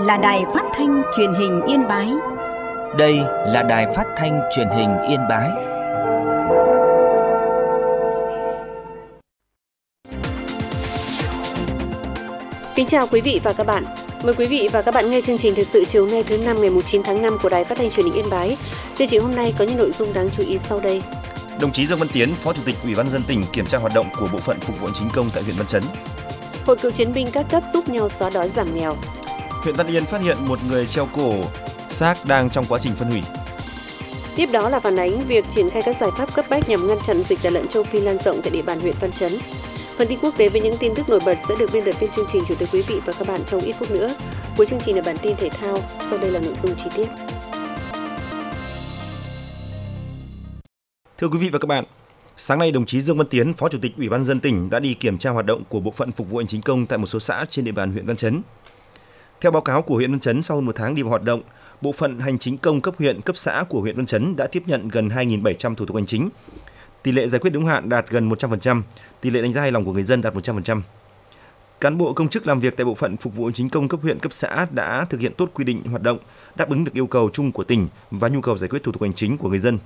là Đài Phát thanh Truyền hình Yên Bái. Đây là Đài Phát thanh Truyền hình Yên Bái. Kính chào quý vị và các bạn. Mời quý vị và các bạn nghe chương trình thời sự chiều nay thứ Năm ngày 9 tháng 5 của Đài Phát thanh Truyền hình Yên Bái. Chương trình hôm nay có những nội dung đáng chú ý sau đây. Đồng chí Dương Văn Tiến, Phó Chủ tịch Ủy ban nhân dân tỉnh kiểm tra hoạt động của bộ phận phục vụ hành chính công tại huyện Văn Chấn. Hội cựu chiến binh các cấp giúp nhau xóa đói giảm nghèo. Huyện Văn Yên phát hiện một người treo cổ, xác đang trong quá trình phân hủy. Tiếp đó là phản ánh việc triển khai các giải pháp cấp bách nhằm ngăn chặn dịch tả lợn châu Phi lan rộng tại địa bàn huyện Văn Chấn. Phần tin quốc tế với những tin tức nổi bật sẽ được biên tập viên chương trình chuyển tới quý vị và các bạn trong ít phút nữa. Cuối chương trình là bản tin thể thao, sau đây là nội dung chi tiết. Thưa quý vị và các bạn, sáng nay đồng chí Dương Văn Tiến, Phó Chủ tịch Ủy ban nhân dân tỉnh đã đi kiểm tra hoạt động của bộ phận phục vụ hành chính công tại một số xã trên địa bàn huyện Văn Chấn. Theo báo cáo của huyện Văn Chấn, sau hơn một tháng đi vào hoạt động, bộ phận hành chính công cấp huyện, cấp xã của huyện Văn Chấn đã tiếp nhận gần 2.700 thủ tục hành chính. Tỷ lệ giải quyết đúng hạn đạt gần 100%, tỷ lệ đánh giá hài lòng của người dân đạt 100%. Cán bộ công chức làm việc tại bộ phận phục vụ hành chính công cấp huyện, cấp xã đã thực hiện tốt quy định hoạt động, đáp ứng được yêu cầu chung của tỉnh và nhu cầu giải quyết thủ tục hành chính của người dân.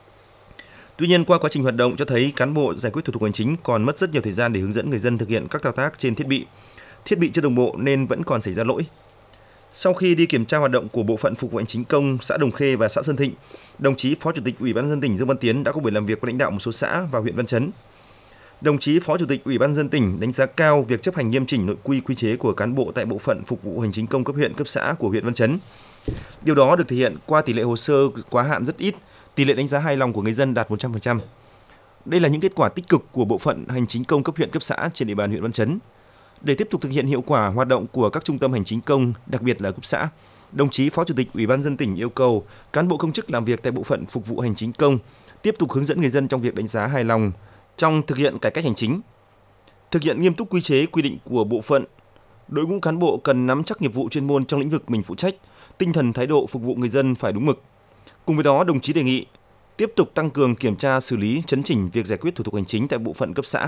Tuy nhiên, qua quá trình hoạt động cho thấy cán bộ giải quyết thủ tục hành chính còn mất rất nhiều thời gian để hướng dẫn người dân thực hiện các thao tác trên thiết bị chưa đồng bộ nên vẫn còn xảy ra lỗi. Sau khi đi kiểm tra hoạt động của bộ phận phục vụ hành chính công xã Đồng Khê và xã Sơn Thịnh, đồng chí Phó Chủ tịch Ủy ban nhân dân tỉnh Dương Văn Tiến đã có buổi làm việc với lãnh đạo một số xã và huyện Văn Chấn. Đồng chí Phó Chủ tịch Ủy ban nhân dân tỉnh đánh giá cao việc chấp hành nghiêm chỉnh nội quy quy chế của cán bộ tại bộ phận phục vụ hành chính công cấp huyện, cấp xã của huyện Văn Chấn. Điều đó được thể hiện qua tỷ lệ hồ sơ quá hạn rất ít, tỷ lệ đánh giá hài lòng của người dân đạt 100%. Đây là những kết quả tích cực của bộ phận hành chính công cấp huyện, cấp xã trên địa bàn huyện Văn Chấn. Để tiếp tục thực hiện hiệu quả hoạt động của các trung tâm hành chính công, đặc biệt là cấp xã, đồng chí Phó Chủ tịch Ủy ban nhân dân tỉnh yêu cầu cán bộ công chức làm việc tại bộ phận phục vụ hành chính công tiếp tục hướng dẫn người dân trong việc đánh giá hài lòng trong thực hiện cải cách hành chính. Thực hiện nghiêm túc quy chế quy định của bộ phận, đội ngũ cán bộ cần nắm chắc nghiệp vụ chuyên môn trong lĩnh vực mình phụ trách, tinh thần thái độ phục vụ người dân phải đúng mực. Cùng với đó, đồng chí đề nghị tiếp tục tăng cường kiểm tra, xử lý, chấn chỉnh việc giải quyết thủ tục hành chính tại bộ phận cấp xã.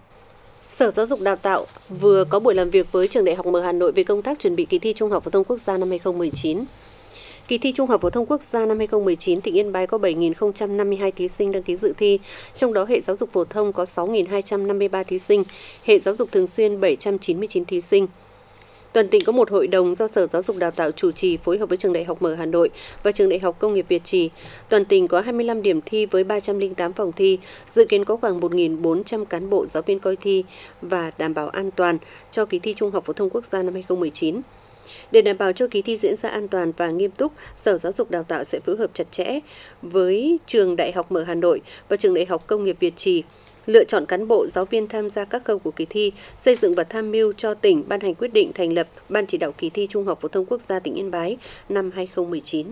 Sở Giáo dục Đào tạo vừa có buổi làm việc với Trường Đại học Mở Hà Nội về công tác chuẩn bị kỳ thi Trung học phổ thông quốc gia năm 2019. Kỳ thi Trung học phổ thông quốc gia năm 2019, tỉnh Yên Bái có 7.052 thí sinh đăng ký dự thi, trong đó hệ giáo dục phổ thông có 6.253 thí sinh, hệ giáo dục thường xuyên 799 thí sinh. Toàn tỉnh có một hội đồng do Sở Giáo dục Đào tạo chủ trì phối hợp với Trường Đại học Mở Hà Nội và Trường Đại học Công nghiệp Việt Trì. Toàn tỉnh có 25 điểm thi với 308 phòng thi, dự kiến có khoảng 1.400 cán bộ giáo viên coi thi và đảm bảo an toàn cho kỳ thi Trung học phổ thông quốc gia năm 2019. Để đảm bảo cho kỳ thi diễn ra an toàn và nghiêm túc, Sở Giáo dục Đào tạo sẽ phối hợp chặt chẽ với Trường Đại học Mở Hà Nội và Trường Đại học Công nghiệp Việt Trì, lựa chọn cán bộ, giáo viên tham gia các khâu của kỳ thi, xây dựng và tham mưu cho tỉnh ban hành quyết định thành lập Ban chỉ đạo kỳ thi Trung học phổ thông quốc gia tỉnh Yên Bái năm 2019.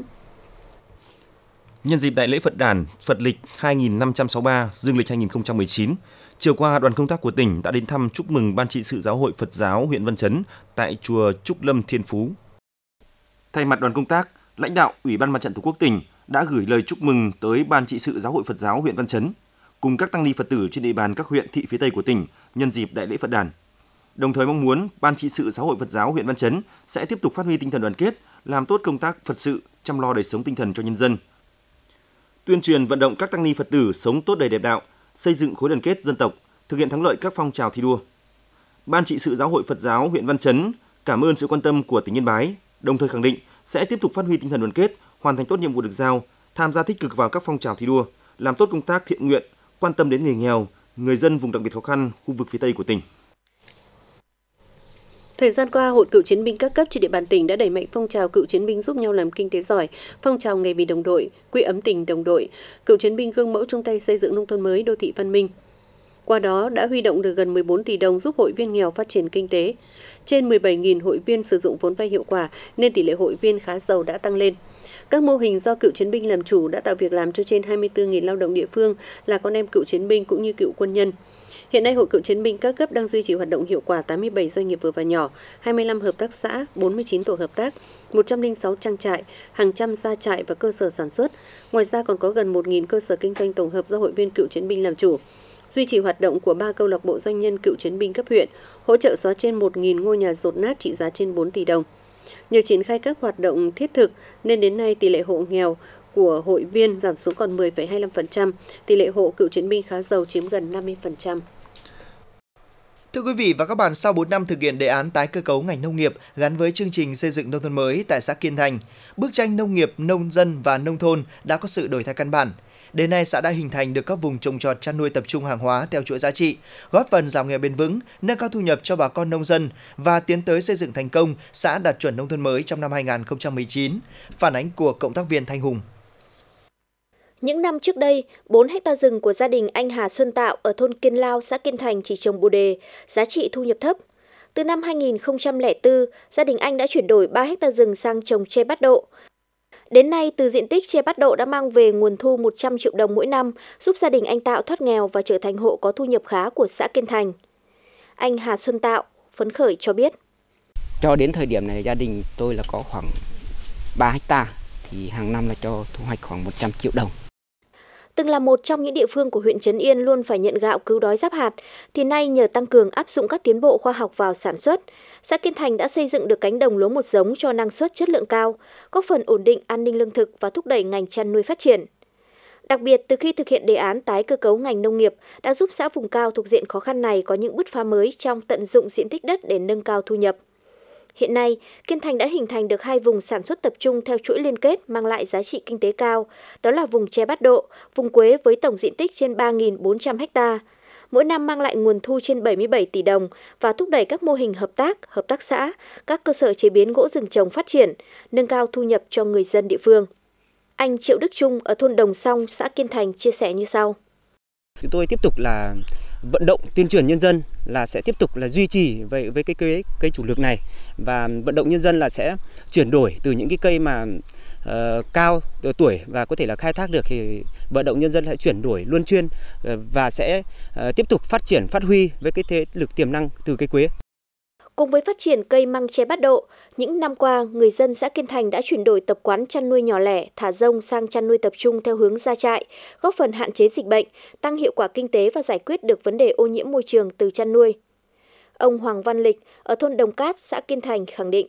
Nhân dịp Đại lễ Phật đản Phật lịch 2563, Dương lịch 2019, chiều qua đoàn công tác của tỉnh đã đến thăm chúc mừng Ban trị sự Giáo hội Phật giáo huyện Văn Chấn tại chùa Trúc Lâm Thiên Phú. Thay mặt đoàn công tác, lãnh đạo Ủy ban Mặt trận Tổ quốc tỉnh đã gửi lời chúc mừng tới Ban trị sự Giáo hội Phật giáo huyện Văn Chấn cùng các tăng ni Phật tử trên địa bàn các huyện thị phía Tây của tỉnh nhân dịp Đại lễ Phật đản. Đồng thời mong muốn Ban trị sự Giáo hội Phật giáo huyện Văn Chấn sẽ tiếp tục phát huy tinh thần đoàn kết, làm tốt công tác Phật sự, chăm lo đời sống tinh thần cho nhân dân. Tuyên truyền vận động các tăng ni Phật tử sống tốt đời đẹp đạo, xây dựng khối đoàn kết dân tộc, thực hiện thắng lợi các phong trào thi đua. Ban trị sự Giáo hội Phật giáo huyện Văn Chấn cảm ơn sự quan tâm của tỉnh Yên Bái, đồng thời khẳng định sẽ tiếp tục phát huy tinh thần đoàn kết, hoàn thành tốt nhiệm vụ được giao, tham gia tích cực vào các phong trào thi đua, làm tốt công tác thiện nguyện, quan tâm đến người nghèo, người dân vùng đặc biệt khó khăn, khu vực phía Tây của tỉnh. Thời gian qua, Hội cựu chiến binh các cấp trên địa bàn tỉnh đã đẩy mạnh phong trào cựu chiến binh giúp nhau làm kinh tế giỏi, phong trào ngày vì đồng đội, quỹ ấm tình đồng đội, cựu chiến binh gương mẫu chung tay xây dựng nông thôn mới, đô thị văn minh. Qua đó đã huy động được gần 14 tỷ đồng giúp hội viên nghèo phát triển kinh tế. Trên 17.000 hội viên sử dụng vốn vay hiệu quả nên tỷ lệ hội viên khá giàu đã tăng lên. Các mô hình do cựu chiến binh làm chủ đã tạo việc làm cho trên 24.000 lao động địa phương là con em cựu chiến binh cũng như cựu quân nhân. Hiện nay, Hội cựu chiến binh các cấp đang duy trì hoạt động hiệu quả 87 doanh nghiệp vừa và nhỏ, 25 hợp tác xã, 49 tổ hợp tác, 106 trang trại, hàng trăm gia trại và cơ sở sản xuất. Ngoài ra còn có gần 1.000 cơ sở kinh doanh tổng hợp do hội viên cựu chiến binh làm chủ. Duy trì hoạt động của 3 câu lạc bộ doanh nhân cựu chiến binh cấp huyện, hỗ trợ xóa trên 1.000 ngôi nhà dột nát trị giá trên 4 tỷ đồng. Nhờ triển khai các hoạt động thiết thực nên đến nay tỷ lệ hộ nghèo của hội viên giảm xuống còn 10,25%, tỷ lệ hộ cựu chiến binh khá giàu chiếm gần 50%. Thưa quý vị và các bạn, sau 4 năm thực hiện đề án tái cơ cấu ngành nông nghiệp gắn với chương trình xây dựng nông thôn mới tại xã Kiên Thành, bức tranh nông nghiệp, nông dân và nông thôn đã có sự đổi thay căn bản. Đến nay, xã đã hình thành được các vùng trồng trọt chăn nuôi tập trung hàng hóa theo chuỗi giá trị, góp phần giảm nghèo bền vững, nâng cao thu nhập cho bà con nông dân và tiến tới xây dựng thành công xã đạt chuẩn nông thôn mới trong năm 2019. Phản ánh của cộng tác viên Thanh Hùng. Những năm trước đây, 4 hecta rừng của gia đình anh Hà Xuân Tạo ở thôn Kiên Lao, xã Kiên Thành chỉ trồng bồ đề, giá trị thu nhập thấp. Từ năm 2004, gia đình anh đã chuyển đổi 3 hecta rừng sang trồng tre bát độ. Đến nay, từ diện tích tre bát độ đã mang về nguồn thu 100 triệu đồng mỗi năm, giúp gia đình anh Tạo thoát nghèo và trở thành hộ có thu nhập khá của xã Kiên Thành. Anh Hà Xuân Tạo phấn khởi cho biết. Cho đến thời điểm này, gia đình tôi là có khoảng 3 hecta, thì hàng năm là cho thu hoạch khoảng 100 triệu đồng. Từng là một trong những địa phương của huyện Trấn Yên luôn phải nhận gạo cứu đói giáp hạt, thì nay nhờ tăng cường áp dụng các tiến bộ khoa học vào sản xuất, xã Kiên Thành đã xây dựng được cánh đồng lúa một giống cho năng suất chất lượng cao, góp phần ổn định an ninh lương thực và thúc đẩy ngành chăn nuôi phát triển. Đặc biệt, từ khi thực hiện đề án tái cơ cấu ngành nông nghiệp đã giúp xã vùng cao thuộc diện khó khăn này có những bứt phá mới trong tận dụng diện tích đất để nâng cao thu nhập. Hiện nay, Kiên Thành đã hình thành được 2 vùng sản xuất tập trung theo chuỗi liên kết mang lại giá trị kinh tế cao, đó là vùng tre bát độ, vùng quế với tổng diện tích trên 3.400 ha. Mỗi năm mang lại nguồn thu trên 77 tỷ đồng và thúc đẩy các mô hình hợp tác xã, các cơ sở chế biến gỗ rừng trồng phát triển, nâng cao thu nhập cho người dân địa phương. Anh Triệu Đức Trung ở thôn Đồng Song, xã Kiên Thành chia sẻ như sau. Chúng tôi tiếp tục là vận động tuyên truyền nhân dân là sẽ tiếp tục là duy trì với cái cây chủ lực này, và vận động nhân dân là sẽ chuyển đổi từ những cái cây mà cao tuổi và có thể là khai thác được, thì vận động nhân dân sẽ chuyển đổi luân chuyên và sẽ tiếp tục phát triển phát huy với cái thế lực tiềm năng từ cây quế. Cùng với phát triển cây măng tre bát độ, những năm qua, người dân xã Kiên Thành đã chuyển đổi tập quán chăn nuôi nhỏ lẻ, thả rông sang chăn nuôi tập trung theo hướng gia trại, góp phần hạn chế dịch bệnh, tăng hiệu quả kinh tế và giải quyết được vấn đề ô nhiễm môi trường từ chăn nuôi. Ông Hoàng Văn Lịch ở thôn Đồng Cát, xã Kiên Thành khẳng định.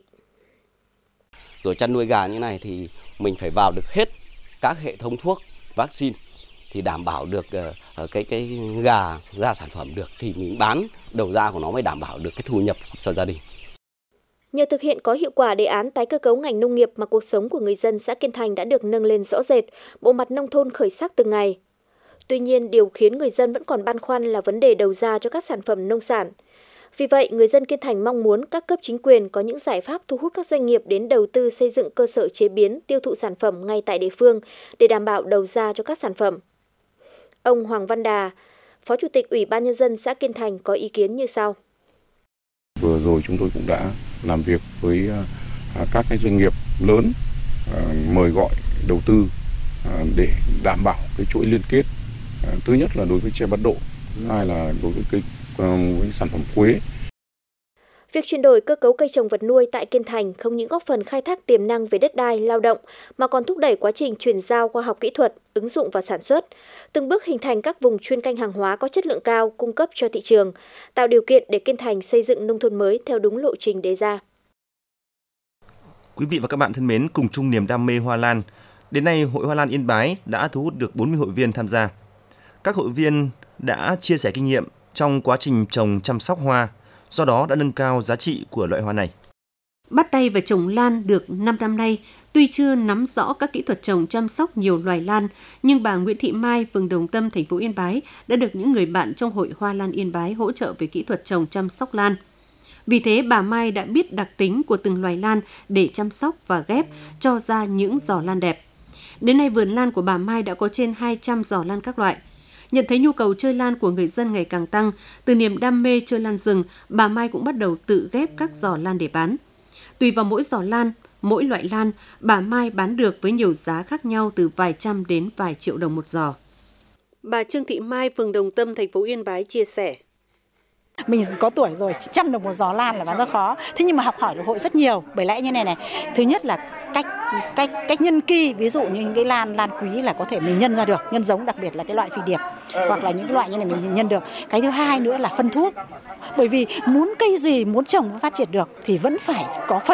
Rồi chăn nuôi gà như này thì mình phải vào được hết các hệ thống thuốc, vaccine thì đảm bảo được cái gà ra sản phẩm được thì mình bán đầu ra của nó mới đảm bảo được cái thu nhập cho gia đình. Nhờ thực hiện có hiệu quả đề án tái cơ cấu ngành nông nghiệp mà cuộc sống của người dân xã Kiên Thành đã được nâng lên rõ rệt, bộ mặt nông thôn khởi sắc từng ngày. Tuy nhiên, điều khiến người dân vẫn còn băn khoăn là vấn đề đầu ra cho các sản phẩm nông sản. Vì vậy, người dân Kiên Thành mong muốn các cấp chính quyền có những giải pháp thu hút các doanh nghiệp đến đầu tư xây dựng cơ sở chế biến, tiêu thụ sản phẩm ngay tại địa phương để đảm bảo đầu ra cho các sản phẩm. Ông Hoàng Văn Đà, Phó Chủ tịch Ủy ban Nhân dân xã Kiên Thành có ý kiến như sau. Vừa rồi chúng tôi cũng đã làm việc với các cái doanh nghiệp lớn, mời gọi đầu tư để đảm bảo cái chuỗi liên kết. Thứ nhất là đối với tre bát độ, thứ hai là đối với với sản phẩm quế. Việc chuyển đổi cơ cấu cây trồng vật nuôi tại Kiên Thành không những góp phần khai thác tiềm năng về đất đai, lao động, mà còn thúc đẩy quá trình chuyển giao khoa học kỹ thuật, ứng dụng vào sản xuất, từng bước hình thành các vùng chuyên canh hàng hóa có chất lượng cao cung cấp cho thị trường, tạo điều kiện để Kiên Thành xây dựng nông thôn mới theo đúng lộ trình đề ra. Quý vị và các bạn thân mến, cùng chung niềm đam mê hoa lan, đến nay Hội Hoa Lan Yên Bái đã thu hút được 40 hội viên tham gia. Các hội viên đã chia sẻ kinh nghiệm trong quá trình trồng chăm sóc hoa, do đó đã nâng cao giá trị của loại hoa này. Bắt tay vào trồng lan được 5 năm nay, tuy chưa nắm rõ các kỹ thuật trồng chăm sóc nhiều loài lan, nhưng bà Nguyễn Thị Mai, phường Đồng Tâm, thành phố Yên Bái đã được những người bạn trong Hội Hoa Lan Yên Bái hỗ trợ về kỹ thuật trồng chăm sóc lan. Vì thế, bà Mai đã biết đặc tính của từng loài lan để chăm sóc và ghép cho ra những giỏ lan đẹp. Đến nay, vườn lan của bà Mai đã có trên 200 giỏ lan các loại. Nhận thấy nhu cầu chơi lan của người dân ngày càng tăng, từ niềm đam mê chơi lan rừng, bà Mai cũng bắt đầu tự ghép các giỏ lan để bán. Tùy vào mỗi giỏ lan, mỗi loại lan, bà Mai bán được với nhiều giá khác nhau từ vài trăm đến vài triệu đồng một giỏ. Bà Trương Thị Mai, phường Đồng Tâm, thành phố Yên Bái chia sẻ. Mình có tuổi rồi, 100 đồng một giỏ lan là bán rất khó. Thế nhưng mà học hỏi được hội rất nhiều. Bởi lẽ như này, thứ nhất là cách nhân kỳ, ví dụ như những cái lan quý là có thể mình nhân ra được, nhân giống, đặc biệt là cái loại phi điệp hoặc là những cái loại như này mình nhân được. Cái thứ hai nữa là phân thuốc. Bởi vì muốn cây gì, muốn trồng và phát triển được thì vẫn phải có phân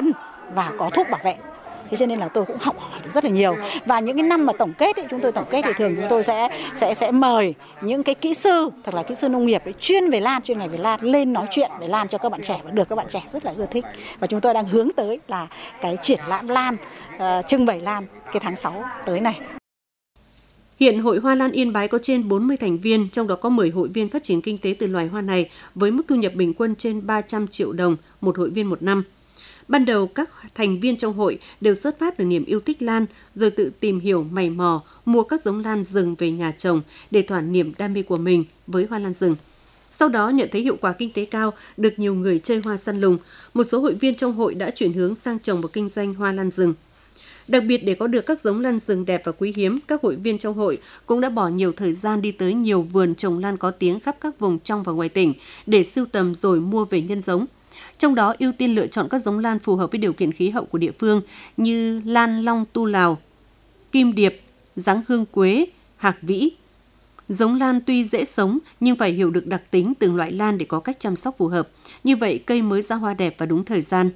và có thuốc bảo vệ. Thế cho nên là tôi cũng học hỏi được rất là nhiều. Và những cái năm mà tổng kết ấy, chúng tôi tổng kết thì thường chúng tôi sẽ mời những cái kỹ sư, thật là kỹ sư nông nghiệp ấy, chuyên về lan, chuyên ngành về lan lên nói chuyện về lan cho các bạn trẻ và được các bạn trẻ rất là ưa thích. Và chúng tôi đang hướng tới là cái triển lãm lan, trưng bày lan cái tháng 6 tới này. Hiện Hội Hoa Lan Yên Bái có trên 40 thành viên, trong đó có 10 hội viên phát triển kinh tế từ loài hoa này với mức thu nhập bình quân trên 300 triệu đồng một hội viên một năm. Ban đầu, các thành viên trong hội đều xuất phát từ niềm yêu thích lan, rồi tự tìm hiểu, mày mò, mua các giống lan rừng về nhà trồng để thỏa niềm đam mê của mình với hoa lan rừng. Sau đó nhận thấy hiệu quả kinh tế cao, được nhiều người chơi hoa săn lùng, một số hội viên trong hội đã chuyển hướng sang trồng và kinh doanh hoa lan rừng. Đặc biệt để có được các giống lan rừng đẹp và quý hiếm, các hội viên trong hội cũng đã bỏ nhiều thời gian đi tới nhiều vườn trồng lan có tiếng khắp các vùng trong và ngoài tỉnh để sưu tầm rồi mua về nhân giống. Trong đó ưu tiên lựa chọn các giống lan phù hợp với điều kiện khí hậu của địa phương như lan long tu Lào, kim điệp, giáng hương quế, hạc vĩ. Giống lan tuy dễ sống nhưng phải hiểu được đặc tính từng loại lan để có cách chăm sóc phù hợp. Như vậy cây mới ra hoa đẹp và đúng thời gian.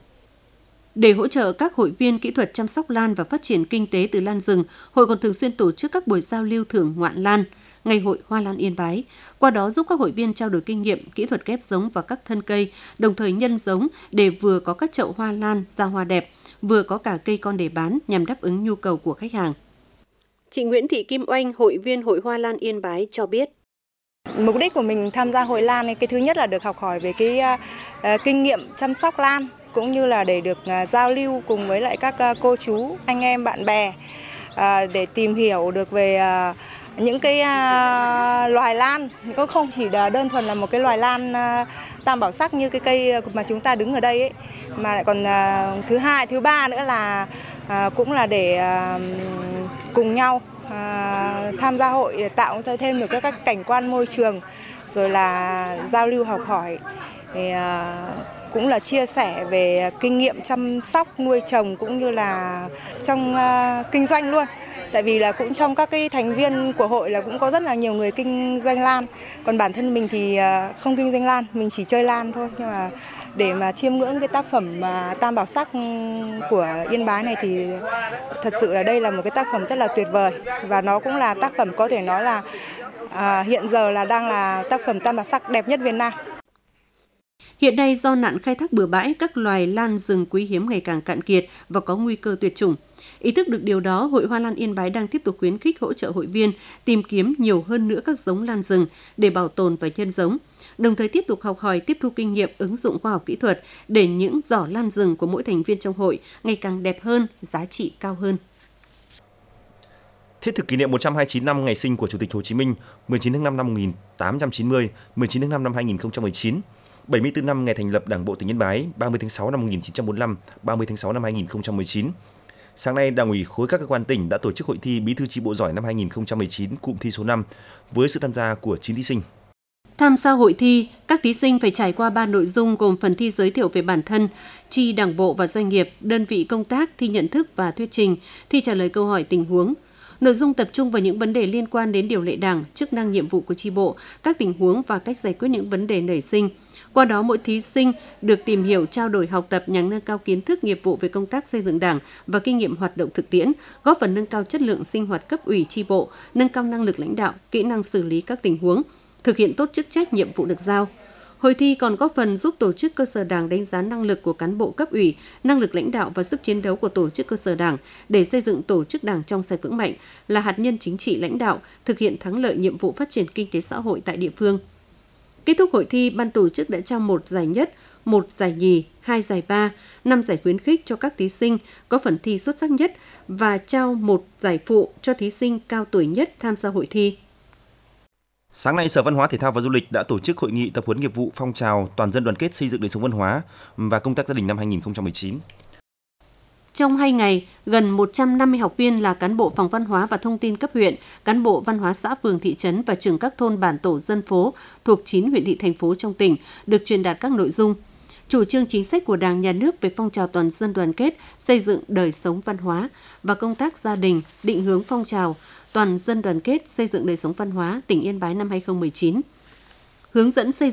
Để hỗ trợ các hội viên kỹ thuật chăm sóc lan và phát triển kinh tế từ lan rừng, hội còn thường xuyên tổ chức các buổi giao lưu thưởng ngoạn lan, ngày hội Hoa Lan Yên Bái, qua đó giúp các hội viên trao đổi kinh nghiệm, kỹ thuật ghép giống và các thân cây, đồng thời nhân giống để vừa có các chậu hoa lan ra hoa đẹp, vừa có cả cây con để bán nhằm đáp ứng nhu cầu của khách hàng. Chị Nguyễn Thị Kim Oanh, hội viên Hội Hoa Lan Yên Bái cho biết. Mục đích của mình tham gia hội lan này, cái thứ nhất là được học hỏi về cái kinh nghiệm chăm sóc lan, cũng như là để được giao lưu cùng với lại các cô chú, anh em, bạn bè để tìm hiểu được về những cái loài lan, có không chỉ là đơn thuần là một cái loài lan tam bảo sắc như cái cây mà chúng ta đứng ở đây ấy, mà lại còn thứ hai, thứ ba nữa là cũng là để cùng nhau tham gia hội để tạo thêm được các cảnh quan môi trường, rồi là giao lưu học hỏi, thì cũng là chia sẻ về kinh nghiệm chăm sóc nuôi trồng cũng như là trong kinh doanh luôn. Tại vì là cũng trong các cái thành viên của hội là cũng có rất là nhiều người kinh doanh lan. Còn bản thân mình thì không kinh doanh lan, mình chỉ chơi lan thôi. Nhưng mà để mà chiêm ngưỡng cái tác phẩm tam bảo sắc của Yên Bái này thì thật sự là đây là một cái tác phẩm rất là tuyệt vời. Và nó cũng là tác phẩm có thể nói là hiện giờ là đang là tác phẩm tam bảo sắc đẹp nhất Việt Nam. Hiện nay do nạn khai thác bừa bãi, các loài lan rừng quý hiếm ngày càng cạn kiệt và có nguy cơ tuyệt chủng. Ý thức được điều đó, Hội Hoa Lan Yên Bái đang tiếp tục khuyến khích hỗ trợ hội viên tìm kiếm nhiều hơn nữa các giống lan rừng để bảo tồn và nhân giống, đồng thời tiếp tục học hỏi, tiếp thu kinh nghiệm, ứng dụng khoa học kỹ thuật để những giỏ lan rừng của mỗi thành viên trong hội ngày càng đẹp hơn, giá trị cao hơn. Thiết thực kỷ niệm 129 năm ngày sinh của Chủ tịch Hồ Chí Minh, 19 tháng 5 năm 1890, 19 tháng 5 năm 2019, 74 năm ngày thành lập Đảng bộ tỉnh Yên Bái, 30 tháng 6 năm 1945, 30 tháng 6 năm 2019. Sáng nay, Đảng ủy khối các cơ quan tỉnh đã tổ chức hội thi Bí thư chi bộ giỏi năm 2019 cụm thi số 5 với sự tham gia của 9 thí sinh. Tham gia hội thi, các thí sinh phải trải qua 3 nội dung gồm phần thi giới thiệu về bản thân, chi đảng bộ và doanh nghiệp, đơn vị công tác, thi nhận thức và thuyết trình, thi trả lời câu hỏi tình huống. Nội dung tập trung vào những vấn đề liên quan đến điều lệ Đảng, chức năng nhiệm vụ của chi bộ, các tình huống và cách giải quyết những vấn đề nảy sinh. Qua đó, mỗi thí sinh được tìm hiểu, trao đổi, học tập nhằm nâng cao kiến thức, nghiệp vụ về công tác xây dựng Đảng và kinh nghiệm hoạt động thực tiễn, góp phần nâng cao chất lượng sinh hoạt cấp ủy chi bộ, nâng cao năng lực lãnh đạo, kỹ năng xử lý các tình huống, thực hiện tốt chức trách nhiệm vụ được giao. Hội thi còn góp phần giúp tổ chức cơ sở Đảng đánh giá năng lực của cán bộ cấp ủy, năng lực lãnh đạo và sức chiến đấu của tổ chức cơ sở Đảng để xây dựng tổ chức Đảng trong sạch vững mạnh, là hạt nhân chính trị lãnh đạo, thực hiện thắng lợi nhiệm vụ phát triển kinh tế xã hội tại địa phương. Kết thúc hội thi, ban tổ chức đã trao 1 giải nhất, 1 giải nhì, 2 giải ba, 5 giải khuyến khích cho các thí sinh có phần thi xuất sắc nhất và trao 1 giải phụ cho thí sinh cao tuổi nhất tham gia hội thi. Sáng nay, Sở Văn hóa, Thể thao và Du lịch đã tổ chức hội nghị tập huấn nghiệp vụ phong trào toàn dân đoàn kết xây dựng đời sống văn hóa và công tác gia đình năm 2019. Trong 2 ngày, gần 150 học viên là cán bộ phòng văn hóa và thông tin cấp huyện, cán bộ văn hóa xã phường thị trấn và trưởng các thôn bản tổ dân phố thuộc 9 huyện thị thành phố trong tỉnh được truyền đạt các nội dung, chủ trương chính sách của Đảng, Nhà nước về phong trào toàn dân đoàn kết xây dựng đời sống văn hóa và công tác gia đình, định hướng phong trào toàn dân đoàn kết xây dựng đời sống văn hóa tỉnh Yên Bái năm 2019. Hướng dẫn xây dựng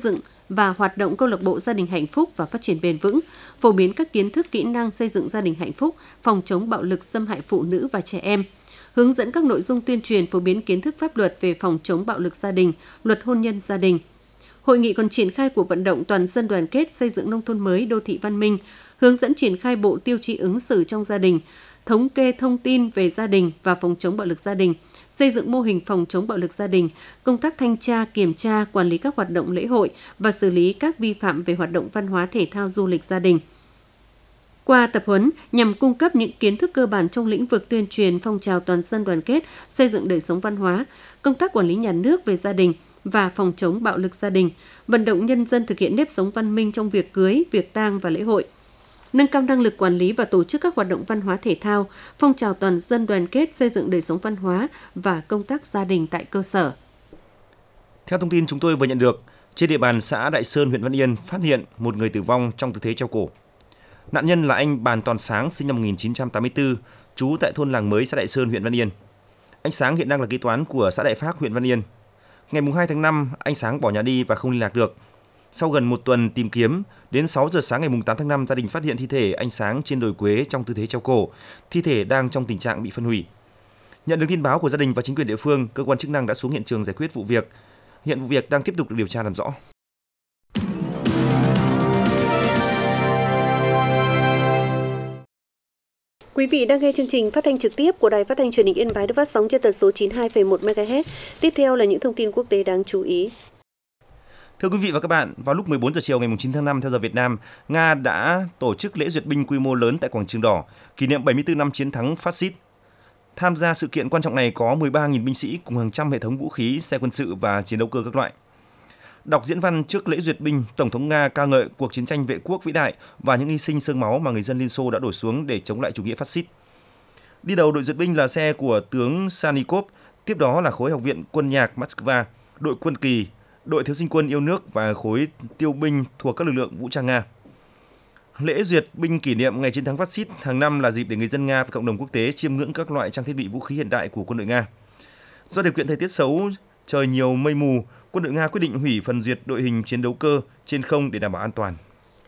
và hoạt động câu lạc bộ gia đình hạnh phúc và phát triển bền vững, phổ biến các kiến thức kỹ năng xây dựng gia đình hạnh phúc, phòng chống bạo lực xâm hại phụ nữ và trẻ em, hướng dẫn các nội dung tuyên truyền phổ biến kiến thức pháp luật về phòng chống bạo lực gia đình, luật hôn nhân gia đình. Hội nghị còn triển khai cuộc vận động toàn dân đoàn kết xây dựng nông thôn mới đô thị văn minh, hướng dẫn triển khai bộ tiêu chí ứng xử trong gia đình, thống kê thông tin về gia đình và phòng chống bạo lực gia đình, xây dựng mô hình phòng chống bạo lực gia đình, công tác thanh tra, kiểm tra, quản lý các hoạt động lễ hội và xử lý các vi phạm về hoạt động văn hóa thể thao du lịch gia đình. Qua tập huấn nhằm cung cấp những kiến thức cơ bản trong lĩnh vực tuyên truyền phong trào toàn dân đoàn kết, xây dựng đời sống văn hóa, công tác quản lý nhà nước về gia đình và phòng chống bạo lực gia đình, vận động nhân dân thực hiện nếp sống văn minh trong việc cưới, việc tang và lễ hội, nâng cao năng lực quản lý và tổ chức các hoạt động văn hóa thể thao, phong trào toàn dân đoàn kết xây dựng đời sống văn hóa và công tác gia đình tại cơ sở. Theo thông tin chúng tôi vừa nhận được, trên địa bàn xã Đại Sơn, huyện Văn Yên phát hiện một người tử vong trong tư thế treo cổ. Nạn nhân là anh Bàn Toàn Sáng, sinh năm 1984, trú tại thôn Làng Mới, xã Đại Sơn, huyện Văn Yên. Anh Sáng hiện đang là kế toán của xã Đại Phác, huyện Văn Yên. Ngày 2 tháng 5, anh Sáng bỏ nhà đi và không liên lạc được. Sau gần một tuần tìm kiếm, đến 6 giờ sáng ngày 8 tháng 5, gia đình phát hiện thi thể anh Sáng trên đồi quế trong tư thế treo cổ. Thi thể đang trong tình trạng bị phân hủy. Nhận được tin báo của gia đình và chính quyền địa phương, cơ quan chức năng đã xuống hiện trường giải quyết vụ việc. Hiện vụ việc đang tiếp tục được điều tra làm rõ. Quý vị đang nghe chương trình phát thanh trực tiếp của Đài Phát thanh Truyền hình Yên Bái được phát sóng trên tần số 92,1 MHz. Tiếp theo là những thông tin quốc tế đáng chú ý. Thưa quý vị và các bạn, vào lúc 14 giờ chiều ngày 9 tháng 5 theo giờ Việt Nam, Nga đã tổ chức lễ duyệt binh quy mô lớn tại Quảng Trường Đỏ, kỷ niệm 74 năm chiến thắng phát xít. Tham gia sự kiện quan trọng này có 13.000 binh sĩ cùng hàng trăm hệ thống vũ khí, xe quân sự và chiến đấu cơ các loại. Đọc diễn văn trước lễ duyệt binh, Tổng thống Nga ca ngợi cuộc chiến tranh vệ quốc vĩ đại và những hy sinh xương máu mà người dân Liên Xô đã đổ xuống để chống lại chủ nghĩa phát xít. Đi đầu đội duyệt binh là xe của tướng Sanikov, tiếp đó là khối học viện quân nhạc Moscow, đội quân kỳ, đội thiếu sinh quân yêu nước và khối tiêu binh thuộc các lực lượng vũ trang Nga. Lễ duyệt binh kỷ niệm ngày chiến thắng phát xít hàng năm là dịp để người dân Nga và cộng đồng quốc tế chiêm ngưỡng các loại trang thiết bị vũ khí hiện đại của quân đội Nga. Do điều kiện thời tiết xấu, trời nhiều mây mù, quân đội Nga quyết định hủy phần duyệt đội hình chiến đấu cơ trên không để đảm bảo an toàn.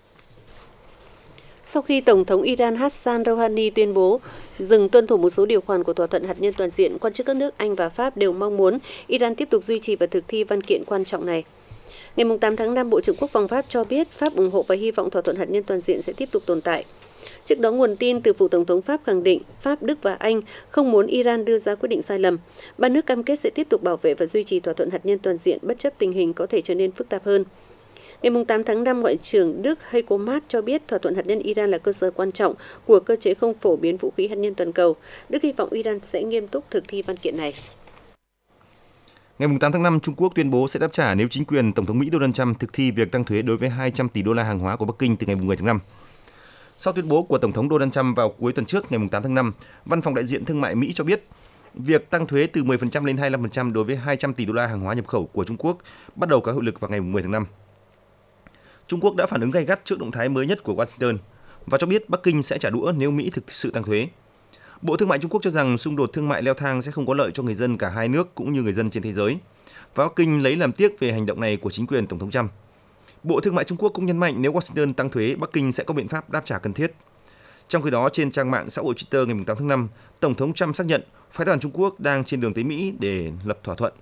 Sau khi Tổng thống Iran Hassan Rouhani tuyên bố dừng tuân thủ một số điều khoản của thỏa thuận hạt nhân toàn diện, quan chức các nước Anh và Pháp đều mong muốn Iran tiếp tục duy trì và thực thi văn kiện quan trọng này. Ngày 8 tháng 5, Bộ trưởng Quốc phòng Pháp cho biết Pháp ủng hộ và hy vọng thỏa thuận hạt nhân toàn diện sẽ tiếp tục tồn tại. Trước đó, nguồn tin từ phủ Tổng thống Pháp khẳng định Pháp, Đức và Anh không muốn Iran đưa ra quyết định sai lầm. Ba nước cam kết sẽ tiếp tục bảo vệ và duy trì thỏa thuận hạt nhân toàn diện bất chấp tình hình có thể trở nên phức tạp hơn. Ngày 8 tháng 5, Ngoại trưởng Đức Heiko Maas cho biết thỏa thuận hạt nhân Iran là cơ sở quan trọng của cơ chế không phổ biến vũ khí hạt nhân toàn cầu. Đức hy vọng Iran sẽ nghiêm túc thực thi văn kiện này. Ngày 8 tháng 5, Trung Quốc tuyên bố sẽ đáp trả nếu chính quyền Tổng thống Mỹ Donald Trump thực thi việc tăng thuế đối với 200 tỷ đô la hàng hóa của Bắc Kinh từ ngày 10 tháng 5. Sau tuyên bố của Tổng thống Donald Trump vào cuối tuần trước, ngày 8 tháng 5, Văn phòng đại diện thương mại Mỹ cho biết việc tăng thuế từ 10% lên 25% đối với 200 tỷ đô la hàng hóa nhập khẩu của Trung Quốc bắt đầu có hiệu lực vào ngày 10 tháng 5. Trung Quốc đã phản ứng gay gắt trước động thái mới nhất của Washington và cho biết Bắc Kinh sẽ trả đũa nếu Mỹ thực sự tăng thuế. Bộ Thương mại Trung Quốc cho rằng xung đột thương mại leo thang sẽ không có lợi cho người dân cả hai nước cũng như người dân trên thế giới. Và Bắc Kinh lấy làm tiếc về hành động này của chính quyền Tổng thống Trump. Bộ Thương mại Trung Quốc cũng nhấn mạnh nếu Washington tăng thuế, Bắc Kinh sẽ có biện pháp đáp trả cần thiết. Trong khi đó, trên trang mạng xã hội Twitter ngày 8 tháng 5, Tổng thống Trump xác nhận phái đoàn Trung Quốc đang trên đường tới Mỹ để lập thỏa thuận.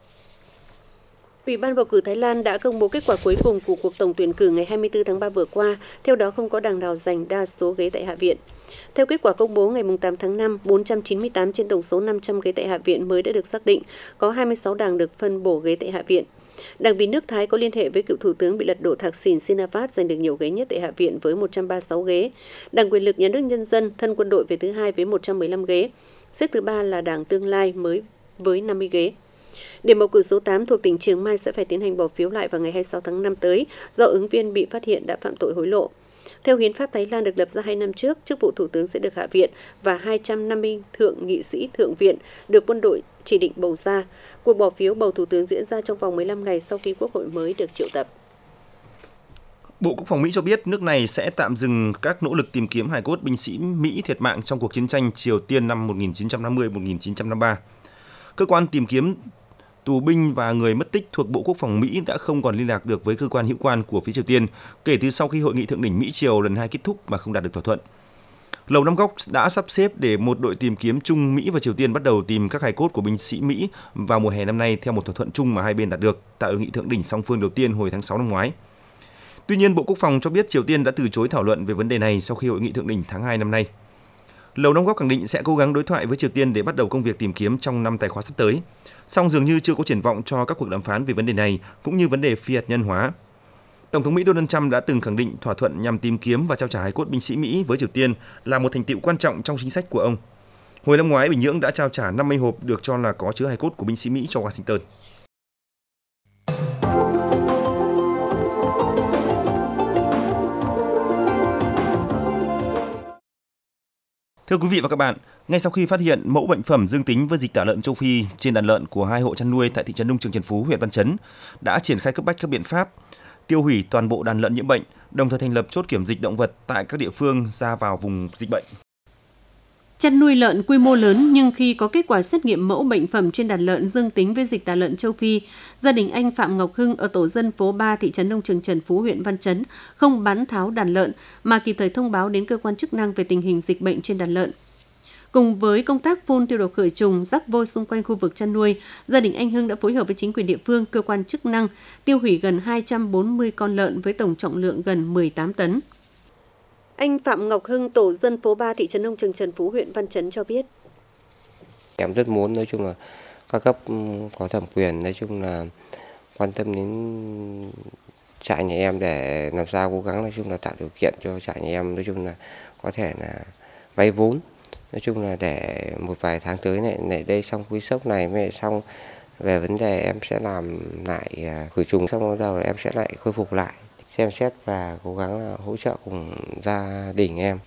Ủy ban bầu cử Thái Lan đã công bố kết quả cuối cùng của cuộc tổng tuyển cử ngày 24 tháng 3 vừa qua, theo đó không có đảng nào giành đa số ghế tại Hạ viện. Theo kết quả công bố ngày 8 tháng 5, 498 trên tổng số 500 ghế tại Hạ viện mới đã được xác định, có 26 đảng được phân bổ ghế tại Hạ viện. Đảng Vì nước Thái có liên hệ với cựu thủ tướng bị lật đổ Thaksin Shinawatra giành được nhiều ghế nhất tại Hạ viện với 136 ghế. Đảng Quyền lực Nhà nước Nhân dân thân quân đội về thứ hai với 115 ghế. Xếp thứ ba là Đảng Tương lai mới với 50 ghế. Điểm bầu cử số 8 thuộc tỉnh Chiang Mai sẽ phải tiến hành bỏ phiếu lại vào ngày 26 tháng 5 tới do ứng viên bị phát hiện đã phạm tội hối lộ. Theo hiến pháp Thái Lan được lập ra 2 năm trước, chức vụ thủ tướng sẽ được Hạ viện và 250 thượng nghị sĩ thượng viện được quân đội chỉ định bầu ra. Cuộc bỏ phiếu bầu thủ tướng diễn ra trong vòng 15 ngày sau khi quốc hội mới được triệu tập. Bộ Quốc phòng Mỹ cho biết nước này sẽ tạm dừng các nỗ lực tìm kiếm hài cốt binh sĩ Mỹ thiệt mạng trong cuộc chiến tranh Triều Tiên năm 1950-1953. Cơ quan tìm kiếm tù binh và người mất tích thuộc Bộ Quốc phòng Mỹ đã không còn liên lạc được với cơ quan hữu quan của phía Triều Tiên kể từ sau khi hội nghị thượng đỉnh Mỹ-Triều lần 2 kết thúc mà không đạt được thỏa thuận. Lầu Năm Góc đã sắp xếp để một đội tìm kiếm chung Mỹ và Triều Tiên bắt đầu tìm các hài cốt của binh sĩ Mỹ vào mùa hè năm nay theo một thỏa thuận chung mà hai bên đạt được tại hội nghị thượng đỉnh song phương đầu tiên hồi tháng 6 năm ngoái. Tuy nhiên, Bộ Quốc phòng cho biết Triều Tiên đã từ chối thảo luận về vấn đề này sau khi hội nghị thượng đỉnh tháng 2 năm nay. Lầu Năm Góc khẳng định sẽ cố gắng đối thoại với Triều Tiên để bắt đầu công việc tìm kiếm trong năm tài khóa sắp tới. Song dường như chưa có triển vọng cho các cuộc đàm phán về vấn đề này cũng như vấn đề phi hạt nhân hóa. Tổng thống Mỹ Donald Trump đã từng khẳng định thỏa thuận nhằm tìm kiếm và trao trả hài cốt binh sĩ Mỹ với Triều Tiên là một thành tựu quan trọng trong chính sách của ông. Hồi năm ngoái, Bình Nhưỡng đã trao trả 50 hộp được cho là có chứa hài cốt của binh sĩ Mỹ cho Washington. Thưa quý vị và các bạn, ngay sau khi phát hiện mẫu bệnh phẩm dương tính với dịch tả lợn châu Phi trên đàn lợn của 2 hộ chăn nuôi tại thị trấn Nông Trường Trần Phú, huyện Văn Chấn, đã triển khai cấp bách các biện pháp tiêu hủy toàn bộ đàn lợn nhiễm bệnh, đồng thời thành lập chốt kiểm dịch động vật tại các địa phương ra vào vùng dịch bệnh. Chăn nuôi lợn quy mô lớn nhưng khi có kết quả xét nghiệm mẫu bệnh phẩm trên đàn lợn dương tính với dịch tả lợn châu Phi, gia đình anh Phạm Ngọc Hưng ở tổ dân phố 3 thị trấn Nông Trường Trần Phú, huyện Văn Chấn không bán tháo đàn lợn mà kịp thời thông báo đến cơ quan chức năng về tình hình dịch bệnh trên đàn lợn. Cùng với công tác phun tiêu độc khử trùng, rắc vôi xung quanh khu vực chăn nuôi, gia đình anh Hưng đã phối hợp với chính quyền địa phương, cơ quan chức năng tiêu hủy gần 240 con lợn với tổng trọng lượng gần 18 tấn. Anh Phạm Ngọc Hưng, tổ dân phố 3 thị trấn Nông Trường Trần Phú, huyện Văn Chấn cho biết. Em rất muốn nói chung là các cấp có thẩm quyền nói chung là quan tâm đến trại nhà em để làm sao cố gắng nói chung là tạo điều kiện cho trại nhà em nói chung là có thể là vay vốn. Nói chung là để một vài tháng tới này đây xong quý sốc này mới xong về vấn đề em sẽ làm lại khử trùng, xong bắt đầu em sẽ lại khôi phục lại, xem xét và cố gắng hỗ trợ cùng gia đình em.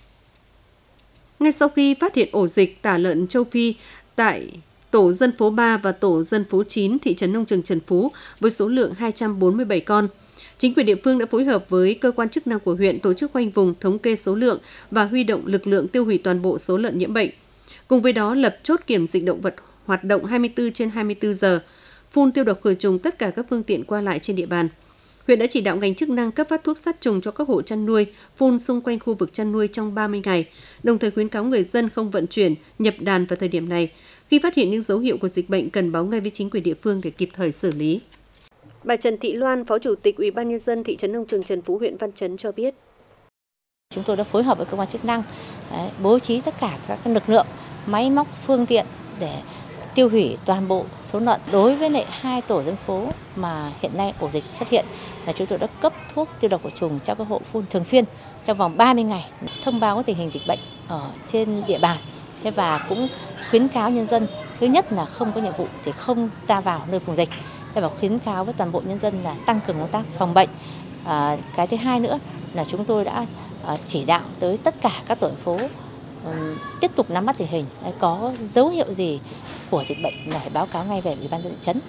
Ngay sau khi phát hiện ổ dịch tả lợn châu Phi tại tổ dân phố 3 và tổ dân phố 9 thị trấn Nông Trường Trần Phú với số lượng 247 con, chính quyền địa phương đã phối hợp với cơ quan chức năng của huyện tổ chức khoanh vùng, thống kê số lượng và huy động lực lượng tiêu hủy toàn bộ số lợn nhiễm bệnh. Cùng với đó, lập chốt kiểm dịch động vật hoạt động 24/24 giờ, phun tiêu độc khử trùng tất cả các phương tiện qua lại trên địa bàn. Huyện đã chỉ đạo ngành chức năng cấp phát thuốc sát trùng cho các hộ chăn nuôi, phun xung quanh khu vực chăn nuôi trong 30 ngày, đồng thời khuyến cáo người dân không vận chuyển, nhập đàn vào thời điểm này. Khi phát hiện những dấu hiệu của dịch bệnh cần báo ngay với chính quyền địa phương để kịp thời xử lý. Bà Trần Thị Loan, Phó Chủ tịch Ủy ban Nhân dân thị trấn Nông Trường Trần Phú, huyện Văn Chấn cho biết. Chúng tôi đã phối hợp với cơ quan chức năng, bố trí tất cả các lực lượng, máy móc, phương tiện để tiêu hủy toàn bộ số lợn. Đối với lại 2 tổ dân phố mà hiện nay ổ dịch xuất hiện là chúng tôi đã cấp thuốc tiêu độc khử trùng cho các hộ phun thường xuyên trong vòng 30 ngày, thông báo tình hình dịch bệnh ở trên địa bàn. Và cũng khuyến cáo nhân dân, thứ nhất là không có nhiệm vụ thì không ra vào nơi vùng dịch. Và khuyến cáo với toàn bộ nhân dân là tăng cường công tác phòng bệnh. Cái thứ hai nữa là chúng tôi đã chỉ đạo tới tất cả các tổ dân phố tiếp tục nắm bắt tình hình, có dấu hiệu gì của dịch bệnh là phải báo cáo ngay về Ủy ban nhân dân thị trấn.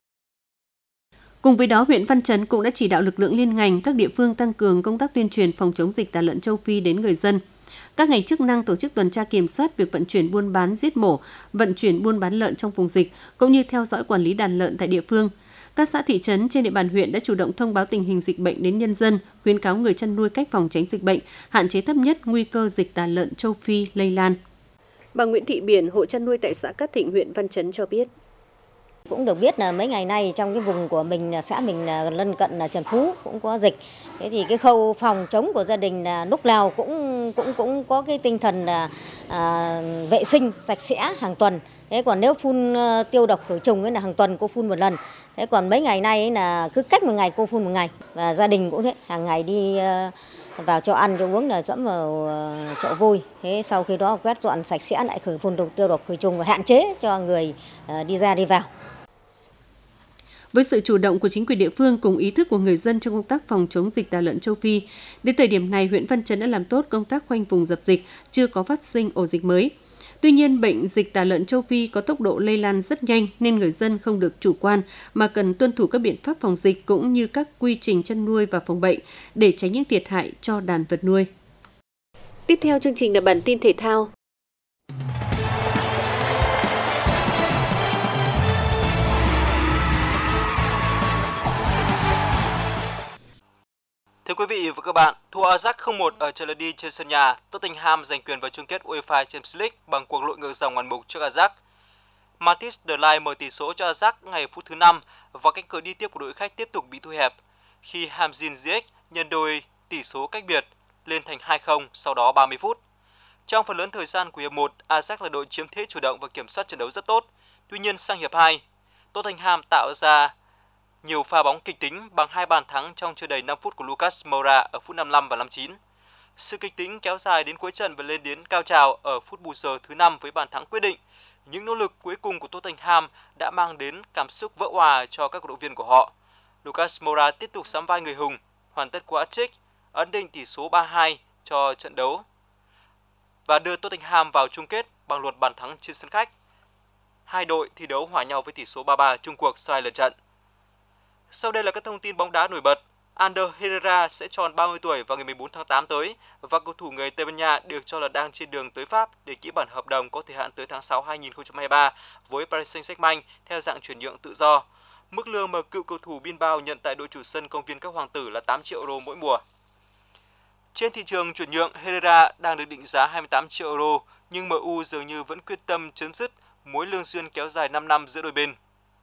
Cùng với đó, huyện Văn Chấn cũng đã chỉ đạo lực lượng liên ngành các địa phương tăng cường công tác tuyên truyền phòng chống dịch tả lợn châu Phi đến người dân. Các ngành chức năng tổ chức tuần tra kiểm soát việc vận chuyển buôn bán, giết mổ, vận chuyển buôn bán lợn trong vùng dịch, cũng như theo dõi quản lý đàn lợn tại địa phương. Các xã thị trấn trên địa bàn huyện đã chủ động thông báo tình hình dịch bệnh đến nhân dân, khuyến cáo người chăn nuôi cách phòng tránh dịch bệnh, hạn chế thấp nhất nguy cơ dịch tả lợn châu Phi lây lan. Bà Nguyễn Thị Biển, hộ chăn nuôi tại xã Cát Thịnh, huyện Văn Chấn cho biết. Cũng được biết là mấy ngày nay trong cái vùng của mình, xã mình lân cận là Trần Phú cũng có dịch. Thế thì cái khâu phòng chống của gia đình là lúc nào cũng có cái tinh thần là vệ sinh sạch sẽ hàng tuần. Thế còn nếu phun tiêu độc khử trùng ấy là hàng tuần cô phun một lần. Thế còn mấy ngày nay ấy là cứ cách một ngày cô phun một ngày. Và gia đình cũng thế, hàng ngày đi vào cho ăn cho uống là dẫm vào chậu vôi. Thế sau khi đó quét dọn sạch sẽ lại phun tiêu độc khử trùng và hạn chế cho người đi ra đi vào. Với sự chủ động của chính quyền địa phương cùng ý thức của người dân trong công tác phòng chống dịch tả lợn châu Phi, đến thời điểm này huyện Văn Chấn đã làm tốt công tác khoanh vùng dập dịch, chưa có phát sinh ổ dịch mới. Tuy nhiên, bệnh dịch tả lợn châu Phi có tốc độ lây lan rất nhanh nên người dân không được chủ quan mà cần tuân thủ các biện pháp phòng dịch cũng như các quy trình chăn nuôi và phòng bệnh để tránh những thiệt hại cho đàn vật nuôi. Tiếp theo chương trình là bản tin thể thao. quý vị và các bạn, thua Ajax 0-1 ở trận lượt đi trên sân nhà, Tottenham giành quyền vào chung kết UEFA Champions League bằng cuộc lội ngược dòng ngoạn mục trước Ajax. Matthijs de Ligt mở tỷ số cho Ajax ngay phút thứ 5 và cánh cửa đi tiếp của đội khách tiếp tục bị thu hẹp khi Hakim Ziyech nhân đôi tỷ số cách biệt lên thành 2-0 sau đó 30 phút. Trong phần lớn thời gian của hiệp 1, Ajax là đội chiếm thế chủ động và kiểm soát trận đấu rất tốt. Tuy nhiên sang hiệp 2, Tottenham tạo ra nhiều pha bóng kịch tính bằng 2 bàn thắng trong chưa đầy 5 phút của Lucas Moura ở phút 55 và 59. Sự kịch tính kéo dài đến cuối trận và lên đến cao trào ở phút bù giờ thứ 5 với bàn thắng quyết định. Những nỗ lực cuối cùng của Tottenham đã mang đến cảm xúc vỡ òa cho các cổ động viên của họ. Lucas Moura tiếp tục sắm vai người hùng, hoàn tất cú hat-trick, ấn định tỷ số 3-2 cho trận đấu và đưa Tottenham vào chung kết bằng loạt bàn thắng trên sân khách. Hai đội thi đấu hòa nhau với tỷ số 3-3 chung cuộc sau 2 lượt trận. Sau đây là các thông tin bóng đá nổi bật. Ander Herrera sẽ tròn 30 tuổi vào ngày 14 tháng 8 tới và cầu thủ người Tây Ban Nha được cho là đang trên đường tới Pháp để ký bản hợp đồng có thời hạn tới tháng 6 2023 với Paris Saint-Germain theo dạng chuyển nhượng tự do. Mức lương mà cựu cầu thủ Bilbao nhận tại đội chủ sân công viên các Hoàng tử là 8 triệu euro mỗi mùa. Trên thị trường chuyển nhượng, Herrera đang được định giá 28 triệu euro, nhưng MU dường như vẫn quyết tâm chấm dứt mối lương duyên kéo dài 5 năm giữa đôi bên.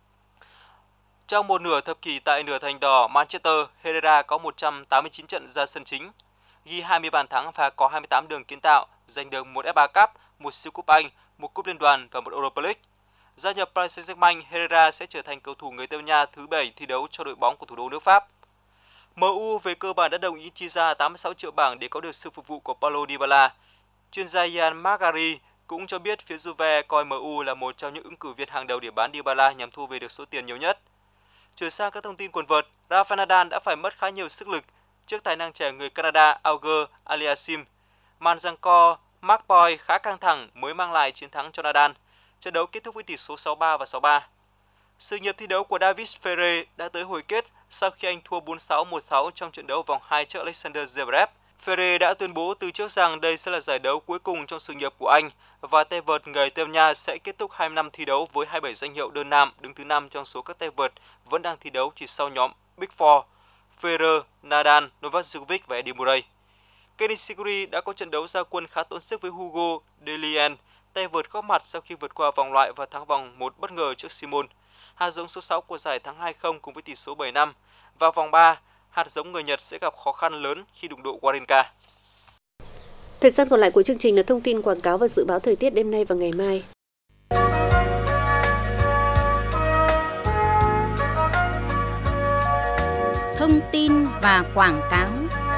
Trong một nửa thập kỷ tại nửa thành đỏ Manchester, Herrera có 189 trận ra sân chính, ghi 20 bàn thắng và có 28 đường kiến tạo, giành được một FA Cup, một siêu cúp Anh, một cúp Liên đoàn và một Europa League. Gia nhập Paris Saint-Germain, Herrera sẽ trở thành cầu thủ người Tây Ban Nha thứ 7 thi đấu cho đội bóng của thủ đô nước Pháp. MU về cơ bản đã đồng ý chi ra 86 triệu bảng để có được sự phục vụ của Paulo Dybala. Chuyên gia Ian Margari cũng cho biết phía Juve coi MU là một trong những ứng cử viên hàng đầu để bán Dybala nhằm thu về được số tiền nhiều nhất. Chuyển sang các thông tin quần vợt, Rafael Nadal đã phải mất khá nhiều sức lực trước tài năng trẻ người Canada Auger Aliassime. Màn giằng co Mark Boy khá căng thẳng mới mang lại chiến thắng cho Nadal. Trận đấu kết thúc với tỷ số 6-3 và 6-3. Sự nghiệp thi đấu của Davis Ferrer đã tới hồi kết sau khi anh thua 4-6, 1-6 trong trận đấu vòng 2 trước Alexander Zverev. Ferrer đã tuyên bố từ trước rằng đây sẽ là giải đấu cuối cùng trong sự nghiệp của anh và tay vợt người Tây Ban Nha sẽ kết thúc 20 năm thi đấu với 27 danh hiệu đơn nam, đứng thứ 5 trong số các tay vợt vẫn đang thi đấu chỉ sau nhóm Big Four: Federer, Nadal, Novak Djokovic và Andy Murray. Kenny Nishikori đã có trận đấu ra quân khá tốn sức với Hugo Dellien, tay vợt góp mặt sau khi vượt qua vòng loại và thắng vòng 1 bất ngờ trước Simon. Hạt giống số 6 của giải thắng 2-0 cùng với tỷ số 7-5. Vào vòng 3, hạt giống người Nhật sẽ gặp khó khăn lớn khi đụng độ Wawrinka. Thời gian còn lại của chương trình là thông tin quảng cáo và dự báo thời tiết đêm nay và ngày mai. Thông tin và quảng cáo.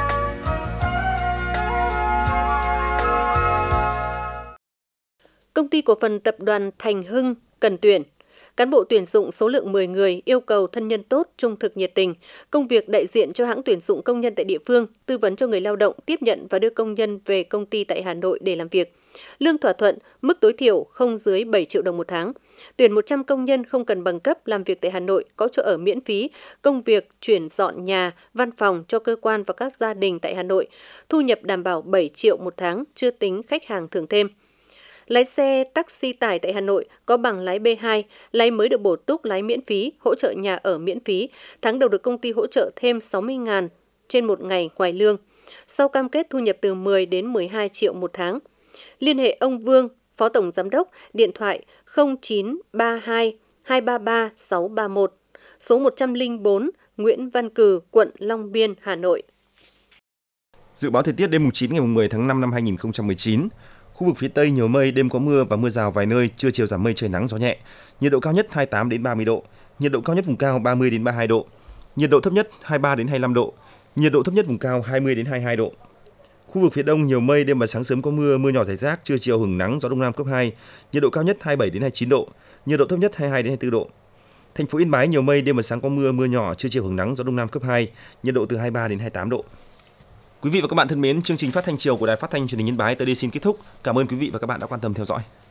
Công ty cổ phần tập đoàn Thành Hưng cần tuyển. Cán bộ tuyển dụng số lượng 10 người, yêu cầu thân nhân tốt, trung thực nhiệt tình. Công việc đại diện cho hãng tuyển dụng công nhân tại địa phương, tư vấn cho người lao động, tiếp nhận và đưa công nhân về công ty tại Hà Nội để làm việc. Lương thỏa thuận, mức tối thiểu không dưới 7 triệu đồng một tháng. Tuyển 100 công nhân không cần bằng cấp, làm việc tại Hà Nội, có chỗ ở miễn phí, công việc chuyển dọn nhà, văn phòng cho cơ quan và các gia đình tại Hà Nội. Thu nhập đảm bảo 7 triệu một tháng, chưa tính khách hàng thưởng thêm. Lái xe taxi tải tại Hà Nội có bằng lái B2, lái mới được bổ túc lái miễn phí, hỗ trợ nhà ở miễn phí, tháng đầu được công ty hỗ trợ thêm 60.000 trên một ngày ngoài lương. Sau cam kết thu nhập từ 10 đến 12 triệu một tháng. Liên hệ ông Vương, Phó Tổng Giám đốc, điện thoại 0932 233 631, số 104, Nguyễn Văn Cừ, quận Long Biên, Hà Nội. Dự báo thời tiết đêm 9 ngày 10 tháng 5 năm 2019. Khu vực phía Tây nhiều mây, đêm có mưa và mưa rào vài nơi, trưa chiều giảm mây trời nắng gió nhẹ. Nhiệt độ cao nhất 28 đến 30 độ, nhiệt độ cao nhất vùng cao 30 đến 32 độ, nhiệt độ thấp nhất 23 đến 25 độ, nhiệt độ thấp nhất vùng cao 20 đến 22 độ. Khu vực phía Đông nhiều mây, đêm và sáng sớm có mưa, mưa nhỏ rải rác, trưa chiều hửng nắng, gió đông nam cấp 2, nhiệt độ cao nhất 27 đến 29 độ, nhiệt độ thấp nhất 22 đến 24 độ. Thành phố Yên Bái nhiều mây, đêm và sáng có mưa, mưa nhỏ, trưa chiều hửng nắng, gió đông nam cấp 2, nhiệt độ từ 23 đến 28 độ. Quý vị và các bạn thân mến, chương trình phát thanh chiều của Đài Phát thanh Truyền hình Yên Bái tới đây xin kết thúc. Cảm ơn quý vị và các bạn đã quan tâm theo dõi.